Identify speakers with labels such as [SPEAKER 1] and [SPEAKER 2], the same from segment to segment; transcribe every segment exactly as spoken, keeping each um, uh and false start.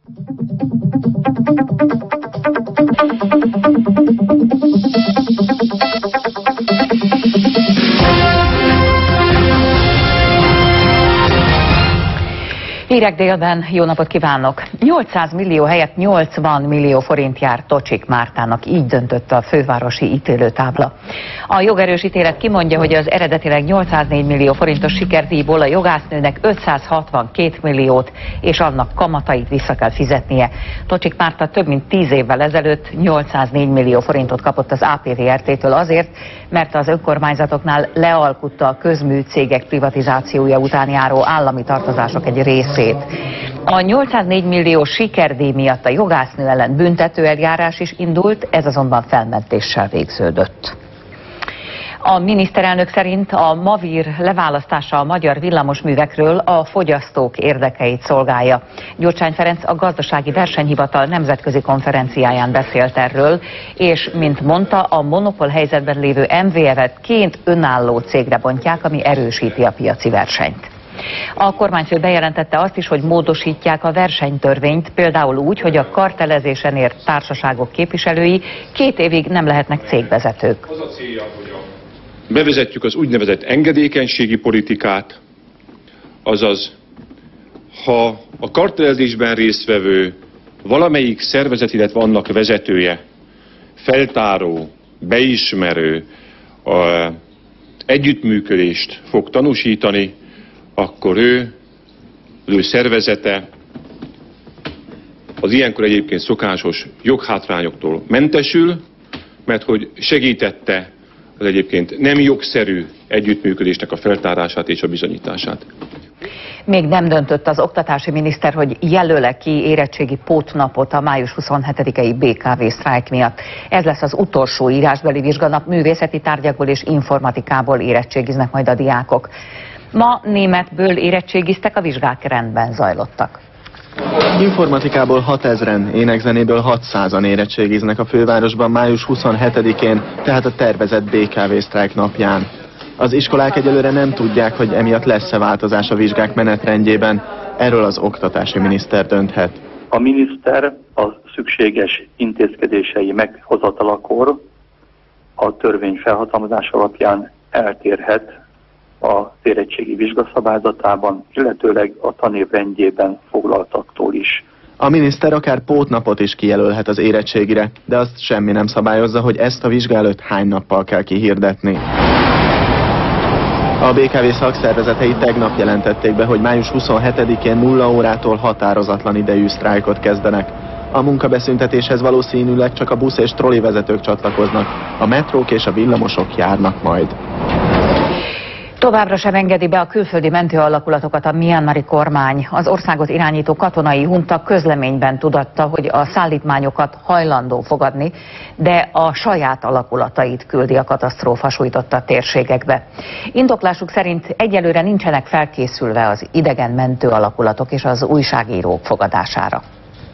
[SPEAKER 1] Hírek délben, jó napot kívánok! nyolcszáz millió helyett nyolcvan millió forint jár Tocsik Mártának, így döntött a fővárosi ítélőtábla. A jogerős ítélet kimondja, hogy az eredetileg nyolcszáznégy millió forintos sikerdíjból a jogásznőnek ötszázhatvankét milliót és annak kamatait vissza kell fizetnie. Tocsik Márta több mint tíz évvel ezelőtt nyolcszáznégy millió forintot kapott az á pé vé er té-től azért, mert az önkormányzatoknál lealkutta a közműcégek privatizációja után járó állami tartozások egy részét. A nyolcszáznégy millió sikerdíj miatt a jogásznő ellen büntetőeljárás is indult, ez azonban felmentéssel végződött. A miniszterelnök szerint a Mavír leválasztása a magyar villamosművekről a fogyasztók érdekeit szolgálja. Gyurcsány Ferenc a Gazdasági Versenyhivatal nemzetközi konferenciáján beszélt erről, és mint mondta, a monopól helyzetben lévő em vé e-vet két önálló cégre bontják, ami erősíti a piaci versenyt. A kormányfő bejelentette azt is, hogy módosítják a versenytörvényt, például úgy, hogy a kartelezésen ért társaságok képviselői két évig nem lehetnek cégvezetők.
[SPEAKER 2] Az a célja, hogy a... bevezetjük az úgynevezett engedékenységi politikát, azaz, ha a kartelezésben résztvevő valamelyik szervezet, illetve annak vezetője, feltáró, beismerő, a, együttműködést fog tanúsítani, akkor ő, az ő szervezete az ilyenkor egyébként szokásos joghátrányoktól mentesül, mert hogy segítette az egyébként nem jogszerű együttműködésnek a feltárását és a bizonyítását.
[SPEAKER 1] Még nem döntött az oktatási miniszter, hogy jelöle ki érettségi pótnapot a május huszonhetedikei bé ká vé sztrájk miatt. Ez lesz az utolsó írásbeli vizsganap, művészeti tárgyakból és informatikából érettségiznek majd a diákok. Ma németből érettségiztek, a vizsgák rendben zajlottak.
[SPEAKER 3] Informatikából hatezren, énekzenéből hatszázan érettségiznek a fővárosban május huszonhetedikén, tehát a tervezett bé ká vé sztrájk napján. Az iskolák egyelőre nem tudják, hogy emiatt lesz-e változás a vizsgák menetrendjében. Erről az oktatási miniszter dönthet.
[SPEAKER 4] A miniszter a szükséges intézkedései meghozatalakor a törvény felhatalmazás alapján eltérhet az érettségi vizsgaszabályzatában, illetőleg a tanév rendjében foglaltaktól is.
[SPEAKER 3] A miniszter akár pótnapot is kijelölhet az érettségire, de azt semmi nem szabályozza, hogy ezt a vizsga előtt hány nappal kell kihirdetni. A bé ká vé szakszervezetei tegnap jelentették be, hogy május huszonhetedikén nulla órától határozatlan idejű sztrájkot kezdenek. A munkabeszüntetéshez valószínűleg csak a busz és troli vezetők csatlakoznak, a metrók és a villamosok járnak majd.
[SPEAKER 1] Továbbra sem engedi be a külföldi mentőalakulatokat a mianmari kormány. Az országot irányító katonai hunta közleményben tudatta, hogy a szállítmányokat hajlandó fogadni, de a saját alakulatait küldi a katasztrófa sújtotta térségekbe. Indoklásuk szerint egyelőre nincsenek felkészülve az idegen mentőalakulatok és az újságírók fogadására.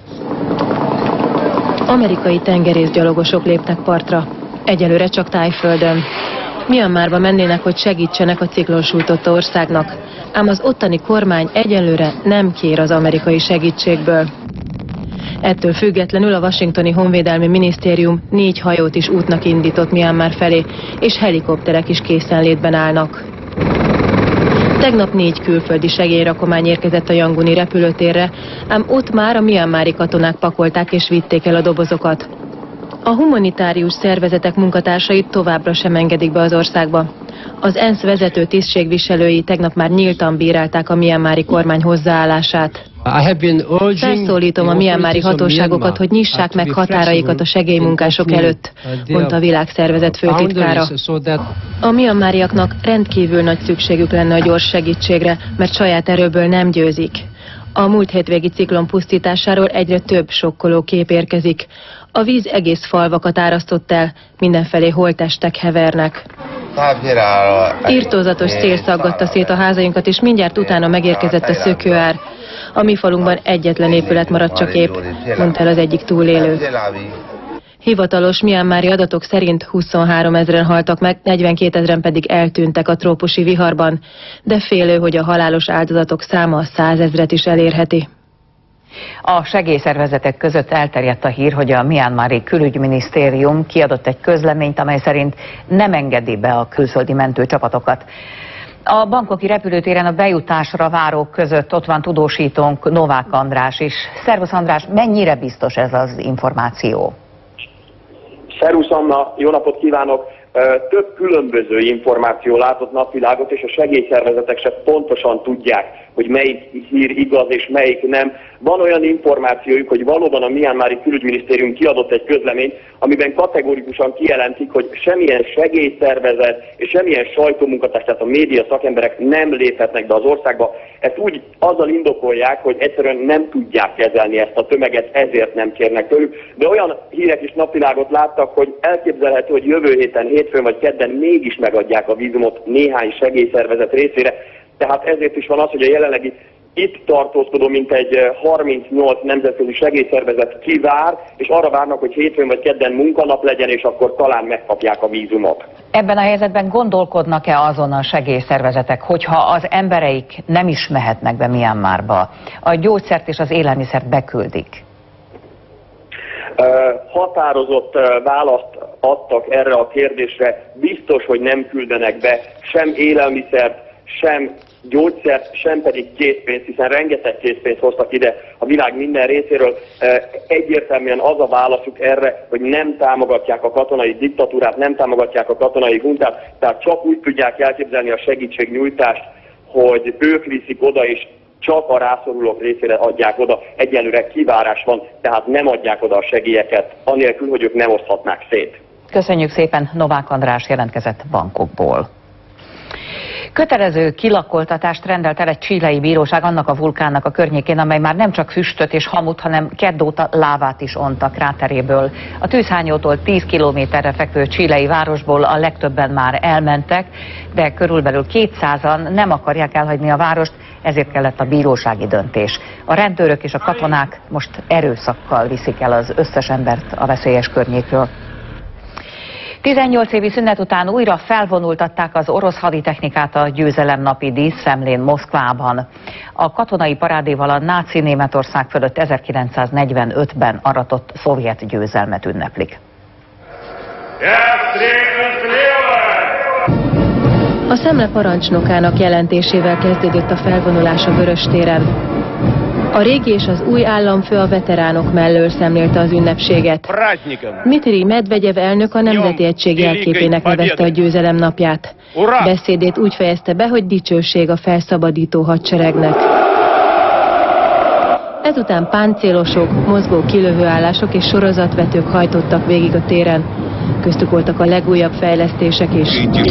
[SPEAKER 5] Amerikai tengerészgyalogosok léptek partra. Egyelőre csak Tájföldön. Mianmarba mennének, hogy segítsenek a ciklon sújtotta országnak, ám az ottani kormány egyelőre nem kér az amerikai segítségből. Ettől függetlenül a washingtoni honvédelmi minisztérium négy hajót is útnak indított Mianmar felé, és helikopterek is készenlétben állnak. Tegnap négy külföldi segélyrakomány érkezett a Yanguni repülőtérre, ám ott már a mianmari katonák pakolták és vitték el a dobozokat. A humanitárius szervezetek munkatársait továbbra sem engedik be az országba. Az ENSZ vezető tisztségviselői tegnap már nyíltan bírálták a mianmari kormány hozzáállását. Felszólítom a mianmari hatóságokat, hogy nyissák meg határaikat a segélymunkások előtt, mondta a világszervezet főtitkára. A mianmariaknak rendkívül nagy szükségük lenne a gyors segítségre, mert saját erőből nem győzik. A múlt hétvégi ciklon pusztításáról egyre több sokkoló kép érkezik. A víz egész falvakat árasztott el, mindenfelé holttestek hevernek. Irtózatos szél szaggatta szét a házainkat, és mindjárt utána megérkezett a szökőár. A mi falunkban egyetlen épület maradt csak épp, mondta el az egyik túlélő. Hivatalos mianmari adatok szerint huszonhárom ezren haltak meg, negyvenkétezren pedig eltűntek a trópusi viharban, de félő, hogy a halálos áldozatok száma a százezret is elérheti.
[SPEAKER 1] A segélyszervezetek között elterjedt a hír, hogy a Myanmari külügyminisztérium kiadott egy közleményt, amely szerint nem engedi be a külföldi mentőcsapatokat. A bangkoki repülőtéren a bejutásra várók között ott van tudósítónk, Novák András is. Szervusz András, mennyire biztos ez az információ?
[SPEAKER 6] Szervusz Anna, jó napot kívánok! Több különböző információ látott napvilágot, és a segélyszervezetek se pontosan tudják, hogy melyik hír igaz és melyik nem. Van olyan információjuk, hogy valóban a Myanmari külügyminisztérium kiadott egy közleményt, amiben kategorikusan kijelentik, hogy semmilyen segélyszervezet és semmilyen sajtómunkatárs, tehát a média szakemberek nem léphetnek be az országba. Ezt úgy azzal indokolják, hogy egyszerűen nem tudják kezelni ezt a tömeget, ezért nem kérnek tőlük. De olyan hírek is napvilágot láttak, hogy elképzelhető, hogy jövő héten, hétfőn vagy kedden mégis megadják a vízumot néhány segélyszervezet részére. Tehát ezért is van az, hogy a jelenlegi itt tartózkodó mintegy harmincnyolc nemzetközi segélyszervezet kivár, és arra várnak, hogy hétfőn vagy kedden munkanap legyen, és akkor talán megkapják a vízumot.
[SPEAKER 1] Ebben a helyzetben gondolkodnak-e azon a segélyszervezetek, hogyha az embereik nem is mehetnek be Myanmarba, a gyógyszert és az élelmiszert beküldik?
[SPEAKER 6] Határozott választ adtak erre a kérdésre, biztos, hogy nem küldenek be sem élelmiszert, sem gyógyszert, sem pedig készpénzt, hiszen rengeteg készpénzt hoztak ide a világ minden részéről. Egyértelműen az a válaszuk erre, hogy nem támogatják a katonai diktatúrát, nem támogatják a katonai huntát, tehát csak úgy tudják elképzelni a segítségnyújtást, hogy ők viszik oda, és csak a rászorulók részére adják oda. Egyelőre kivárás van, tehát nem adják oda a segélyeket, anélkül, hogy ők nem oszthatnák szét.
[SPEAKER 1] Köszönjük szépen, Novák András jelentkezett Bangkokból. Kötelező kilakoltatást rendelt el egy chilei bíróság annak a vulkánnak a környékén, amely már nem csak füstöt és hamut, hanem kedd óta lávát is ont a kráteréből. A tűzhányótól tíz kilométerre fekvő chilei városból a legtöbben már elmentek, de körülbelül kétszázan nem akarják elhagyni a várost, ezért kellett a bírósági döntés. A rendőrök és a katonák most erőszakkal viszik el az összes embert a veszélyes környékről. tizennyolc évi szünet után újra felvonultatták az orosz haditechnikát a győzelemnapi díszszemlén Moszkvában. A katonai parádéval a náci Németország fölött ezerkilencszáznegyvenötben aratott szovjet győzelmet ünneplik.
[SPEAKER 5] A Szemle parancsnokának jelentésével kezdődött a felvonulás a Vöröstéren. A régi és az új államfő a veteránok mellől szemlélte az ünnepséget. Dmitrij Medvegyev elnök a Nemzeti Egység jelképének nevezte a győzelem napját. Beszédét úgy fejezte be, hogy dicsőség a felszabadító hadseregnek. Ezután páncélosok, mozgó kilövőállások és sorozatvetők hajtottak végig a téren. Köztük voltak a legújabb fejlesztések is.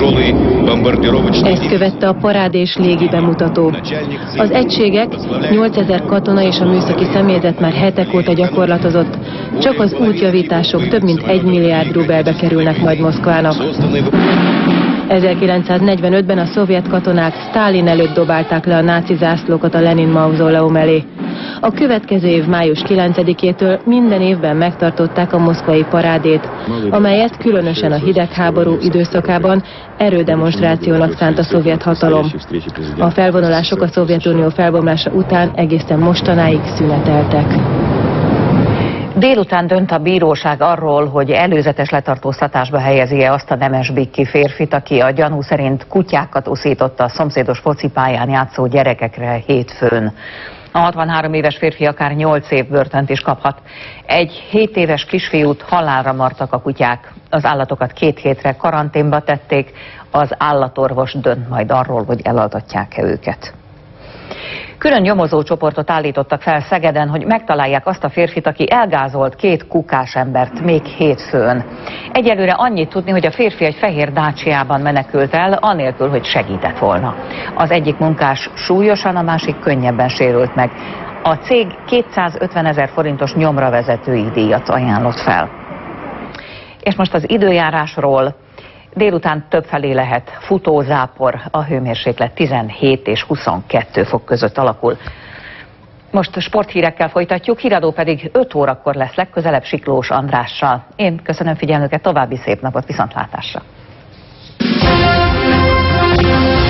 [SPEAKER 5] Ezt követte a parád és légi bemutató. Az egységek, nyolcezer katona és a műszaki személyzet már hetek óta gyakorlatozott. Csak az útjavítások több mint egy milliárd rubelbe kerülnek majd Moszkvának. ezerkilencszáznegyvenötben a szovjet katonák Sztálin előtt dobálták le a náci zászlókat a Lenin mauzóleum elé. A következő év május kilencedikétől minden évben megtartották a moszkvai parádét, amelyet különösen a hidegháború időszakában erődemonstrációnak szánt a szovjet hatalom. A felvonulások a Szovjetunió felbomlása után egészen mostanáig szüneteltek.
[SPEAKER 1] Délután dönt a bíróság arról, hogy előzetes letartóztatásba helyezi-e azt a nemes bikki férfit, aki a gyanú szerint kutyákat uszította a szomszédos focipályán játszó gyerekekre hétfőn. A hatvanhárom éves férfi akár nyolc év börtönt is kaphat. Egy hét éves kisfiút halálra martak a kutyák. Az állatokat két hétre karanténba tették, az állatorvos dönt majd arról, hogy elaltatják-e őket. Külön nyomozó csoportot állítottak fel Szegeden, hogy megtalálják azt a férfit, aki elgázolt két kukás embert még hétfőn. Egyelőre annyit tudni, hogy a férfi egy fehér Daciában menekült el, anélkül, hogy segített volna. Az egyik munkás súlyosan, a másik könnyebben sérült meg. A cég kétszázötven ezer forintos nyomravezetői díjat ajánlott fel. És most az időjárásról. Délután többfelé lehet futózápor, a hőmérséklet tizenhét és huszonkettő fok között alakul. Most sporthírekkel folytatjuk, híradó pedig öt órakor lesz legközelebb Siklós Andrással. Én köszönöm figyelmüket, további szép napot, viszontlátásra!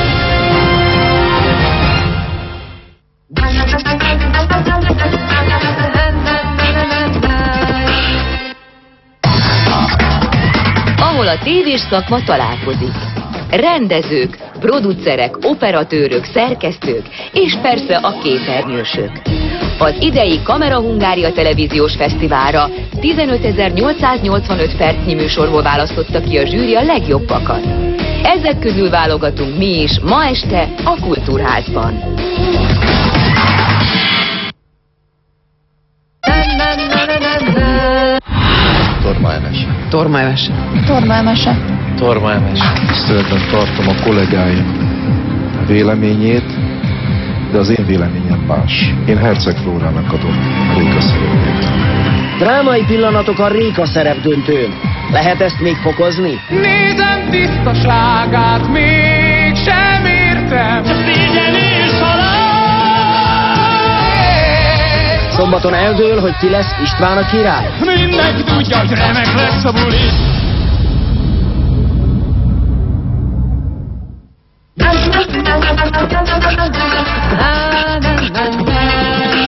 [SPEAKER 7] Thank you. a tévés szakma találkozik. Rendezők, producerek, operatőrök, szerkesztők és persze a képernyősök. Az idei Kamera Hungária televíziós fesztiválra tizenötezer-nyolcszáznyolcvanöt percnyi műsorból választotta ki a zsűri a legjobbakat. Ezek közül válogatunk mi is ma este a Kultúrházban.
[SPEAKER 8] Tormaemese.
[SPEAKER 9] Tormaemese.
[SPEAKER 10] Tormaemese.
[SPEAKER 8] Tormaemese.
[SPEAKER 11] Tiszteletben tartom a kollégáim véleményét, de az én véleményem más. Én Herceg Flórának adom a Réka szerepét.
[SPEAKER 9] Drámai pillanatok a Réka szerepdöntőn. Lehet ezt még fokozni?
[SPEAKER 12] Nézem tisztaságát, mégsem értem. Szégyen és halál.
[SPEAKER 9] Szombaton eldől, hogy ki lesz István a király.
[SPEAKER 12] Mindenki tudja, hogy remek lesz a buli.